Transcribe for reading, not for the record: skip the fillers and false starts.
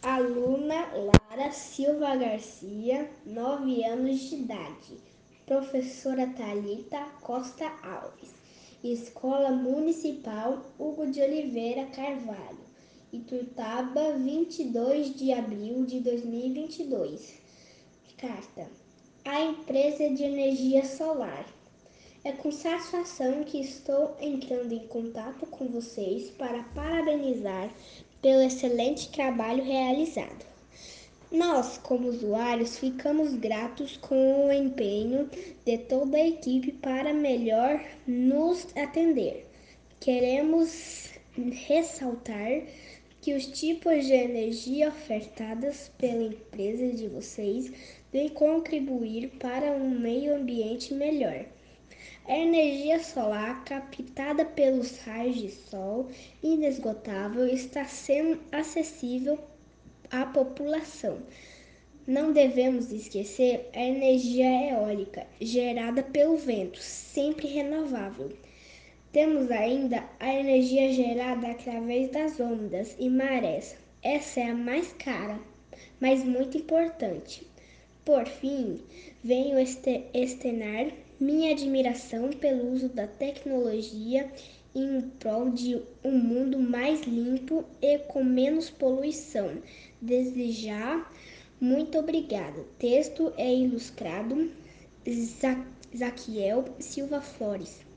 Aluna Lara Silva Garcia, 9 anos de idade. Professora Thalita Costa Alves. Escola Municipal Hugo de Oliveira Carvalho. Ituiutaba, 22 de abril de 2022. Carta. A empresa de energia solar. É com satisfação que estou entrando em contato com vocês para parabenizar pelo excelente trabalho realizado. Nós, como usuários, ficamos gratos com o empenho de toda a equipe para melhor nos atender. Queremos ressaltar que os tipos de energia ofertadas pela empresa de vocês vêm contribuir para um meio ambiente melhor. A energia solar captada pelos raios de sol inesgotável está sendo acessível à população. Não devemos esquecer a energia eólica, gerada pelo vento, sempre renovável. Temos ainda a energia gerada através das ondas e marés. Essa é a mais cara, mas muito importante. Por fim, venho externar minha admiração pelo uso da tecnologia em prol de um mundo mais limpo e com menos poluição. Desde já, muito obrigada. Texto é ilustrado Zaquiel Silva Flores.